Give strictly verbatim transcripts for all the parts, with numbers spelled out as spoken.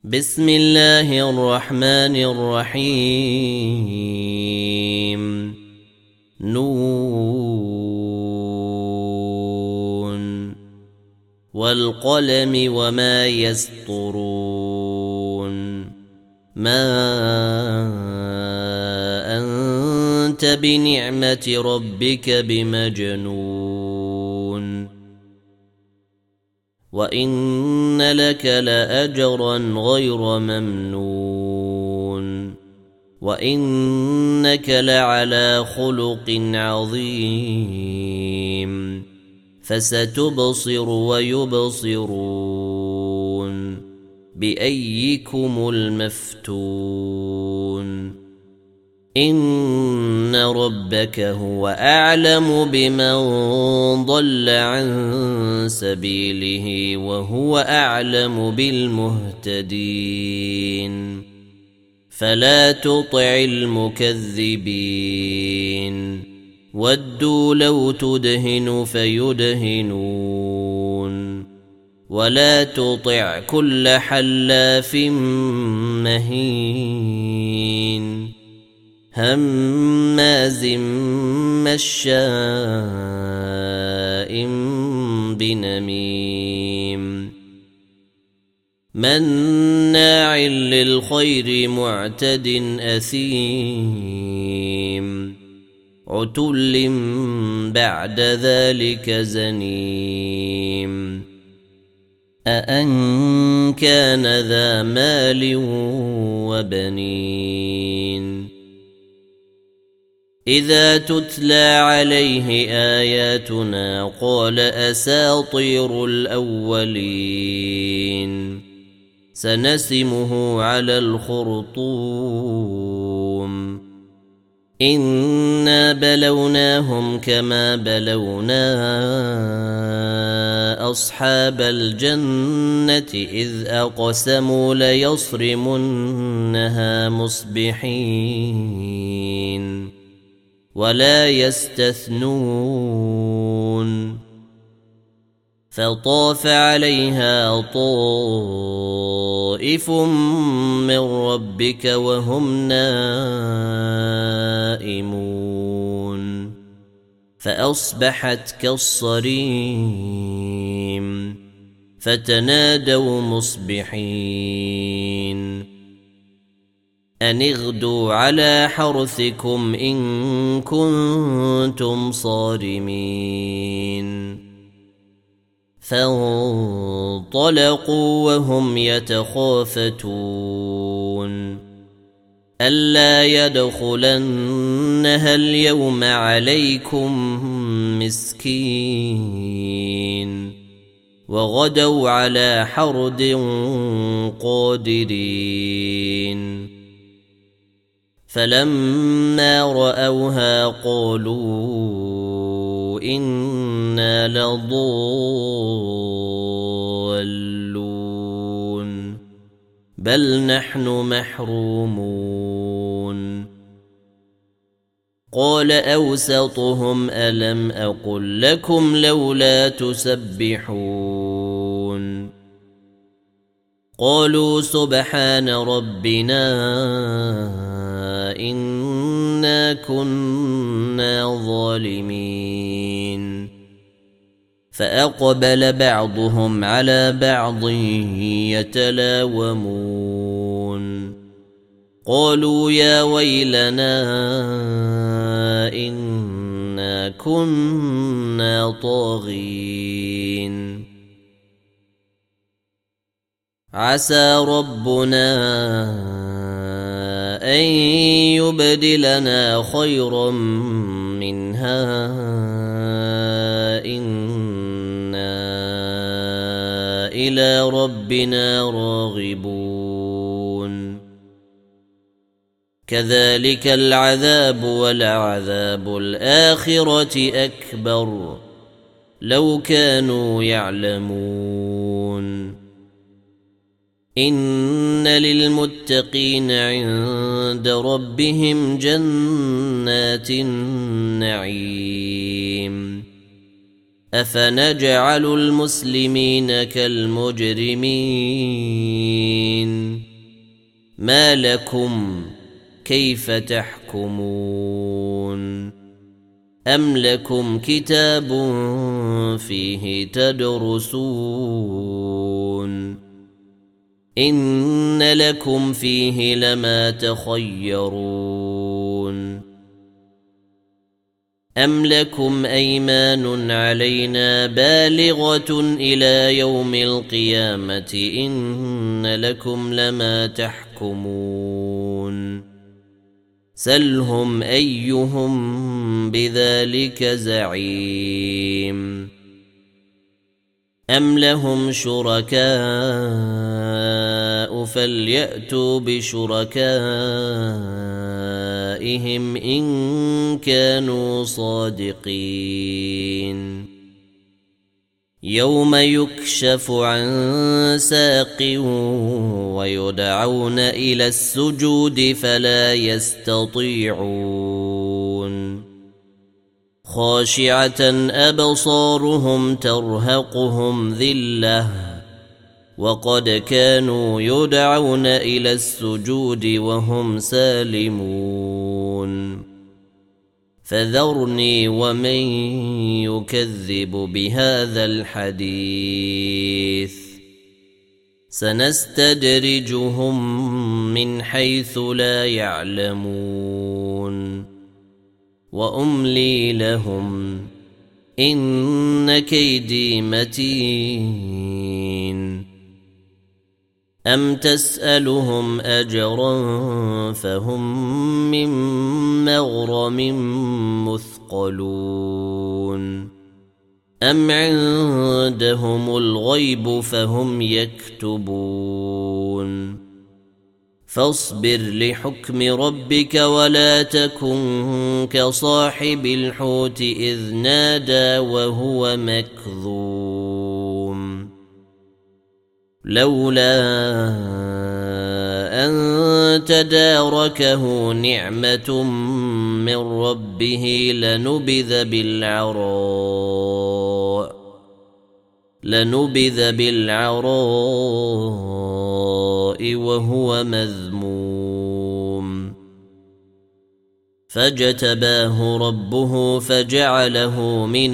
بسم الله الرحمن الرحيم نون والقلم وما يسطرون ما أنت بنعمة ربك بمجنون وإن لك لأجرا غير ممنون وإنك لعلى خلق عظيم فستبصر ويبصرون بأيكم المفتون إن ربك هو أعلم بمن ضل عن سبيله وهو أعلم بالمهتدين فلا تطع المكذبين ودوا لو تدهن فيدهنون ولا تطع كل حلاف مهين هماز مشاء بنميم مناع للخير معتد أثيم عتل بعد ذلك زنيم أأن كان ذا مال وبنين إذا تتلى عليه آياتنا قال أساطير الأولين سنسمه على الخرطوم إنا بلوناهم كما بلونا أصحاب الجنة إذ أقسموا ليصرمنها مصبحين ولا يستثنون فطاف عليها طائف من ربك وهم نائمون فأصبحت كالصريم فتنادوا مصبحين أن اغدوا على حرثكم إن كنتم صارمين فانطلقوا وهم يتخافتون ألا يدخلنها اليوم عليكم مسكين وغدوا على حرد قادرين فلما رأوها قالوا إنا لضالون بل نحن محرومون قال أوسطهم ألم أقل لكم لولا تسبحون قالوا سبحان ربنا إنا كنا ظالمين فأقبل بعضهم على بعض يتلاومون قالوا يا ويلنا إنا كنا طاغين عسى ربنا أن يبدلنا خيرا منها إنا إلى ربنا راغبون كذلك العذاب ولعذاب الآخرة أكبر لو كانوا يعلمون إن للمتقين عند ربهم جنات النعيم أفنجعل المسلمين كالمجرمين ما لكم كيف تحكمون أم لكم كتاب فيه تدرسون إن لكم فيه لما تخيرون أم لكم أيمان علينا بالغة إلى يوم القيامة إن لكم لما تحكمون سلهم أيهم بذلك زعيم أم لهم شركاء فليأتوا بشركائهم إن كانوا صادقين يوم يكشف عن ساق ويدعون إلى السجود فلا يستطيعون خاشعة أبصارهم ترهقهم ذلة وقد كانوا يدعون إلى السجود وهم سالمون فذرني ومن يكذب بهذا الحديث سنستدرجهم من حيث لا يعلمون وأملي لهم إن كيدي متين أم تسألهم أجرا فهم من مغرم مثقلون أم عندهم الغيب فهم يكتبون فاصبر لحكم ربك ولا تكن كصاحب الحوت إذ نادى وهو مكظوم لولا أن تداركه نعمة من ربه لنبذ بالعراء لنبذ بالعراء وهو مذموم فاجتباه ربه فجعله من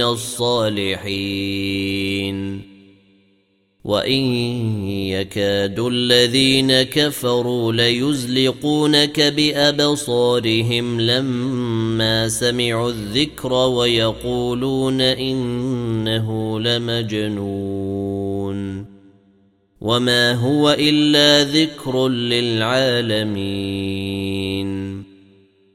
الصالحين وإن يكاد الذين كفروا ليزلقونك بأبصارهم لما سمعوا الذكر ويقولون إنه لمجنون وما هو إلا ذكر للعالمين